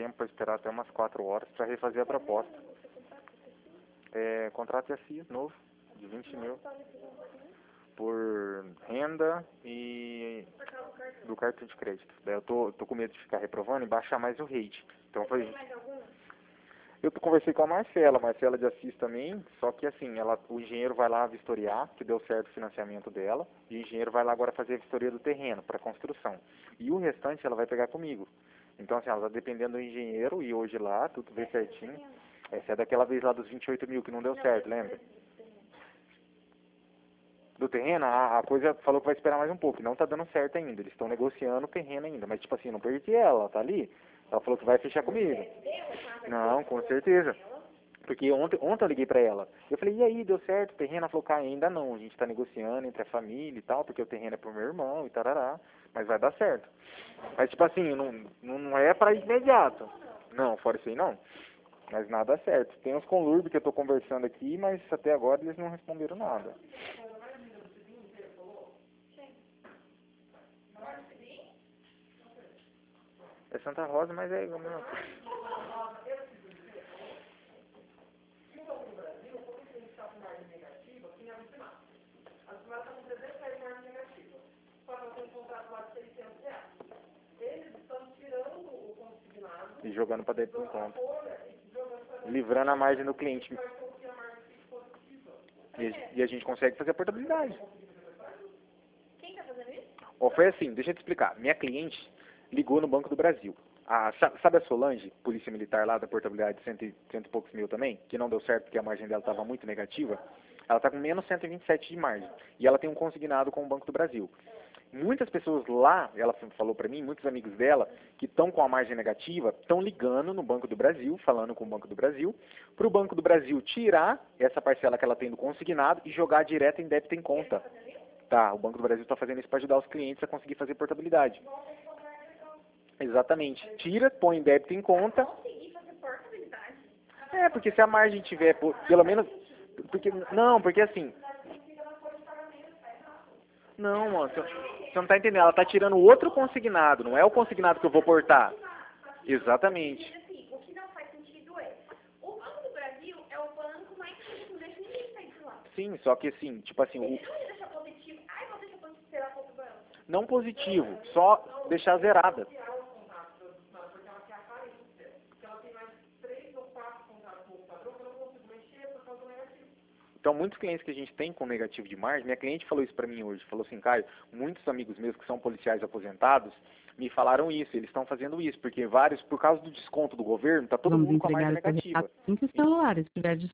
tempo para esperar até umas 4 horas para refazer a proposta. Contrato de assis novo, de 20 mil. Por renda e do cartão de crédito. Daí eu tô com medo de ficar reprovando e baixar mais o rate. Então foi isso. Eu conversei com a Marcela de Assis também, só que assim, o engenheiro vai lá vistoriar, que deu certo o financiamento dela, e o engenheiro vai lá agora fazer a vistoria do terreno, para construção. E o restante ela vai pegar comigo. Então assim, ela tá dependendo do engenheiro, e hoje lá, tudo vê certinho. Essa é daquela vez lá dos 28 mil que não deu certo, lembra? Do terreno, a coisa falou que vai esperar mais um pouco, e não tá dando certo ainda, eles estão negociando o terreno ainda, mas tipo assim, não perdi ela, tá ali, ela falou que vai fechar comigo. Não, com certeza, porque ontem eu liguei pra ela, eu falei, e aí, deu certo o terreno? Ela falou, cara, ainda não, a gente tá negociando entre a família e tal, porque o terreno é pro meu irmão e tarará, mas vai dar certo. Mas tipo assim, não é pra imediato, não, fora isso aí não, mas nada certo. Tem uns conlurbos que eu tô conversando aqui, mas até agora eles não responderam nada. É Santa Rosa, mas é igual mesmo. E jogando para dentro do conta. Livrando a margem do cliente. E a gente consegue fazer a portabilidade. Quem tá fazendo isso? Foi assim, deixa eu te explicar. Minha cliente ligou no Banco do Brasil. Sabe a Solange, polícia militar lá da portabilidade de cento e poucos mil também, que não deu certo porque a margem dela estava muito negativa? Ela está com menos 127 de margem. E ela tem um consignado com o Banco do Brasil. Muitas pessoas lá, ela falou para mim, muitos amigos dela, que estão com a margem negativa, estão ligando no Banco do Brasil, falando com o Banco do Brasil, para o Banco do Brasil tirar essa parcela que ela tem do consignado e jogar direto em débito em conta. Tá, o Banco do Brasil está fazendo isso para ajudar os clientes a conseguir fazer portabilidade. Exatamente. Tira, põe em débito em conta. Porque se a margem tiver, pelo menos... Porque assim... Não, mano, você não tá entendendo. Ela tá tirando outro consignado, não é o consignado que eu vou portar. Exatamente. O que não faz sentido é, o Banco do Brasil é o banco mais que não deixa ninguém sair de lá. Sim, só que assim, tipo assim... Ele não deixa positivo. Ai, vou deixar positivo, será pouco banco. Não positivo, só deixar zerada. Então, muitos clientes que a gente tem com negativo de margem, minha cliente falou isso para mim hoje, falou assim, Caio, muitos amigos meus que são policiais aposentados, me falaram isso, eles estão fazendo isso, porque vários, por causa do desconto do governo, tá todo mundo com a margem negativa. 5 celulares, se tiver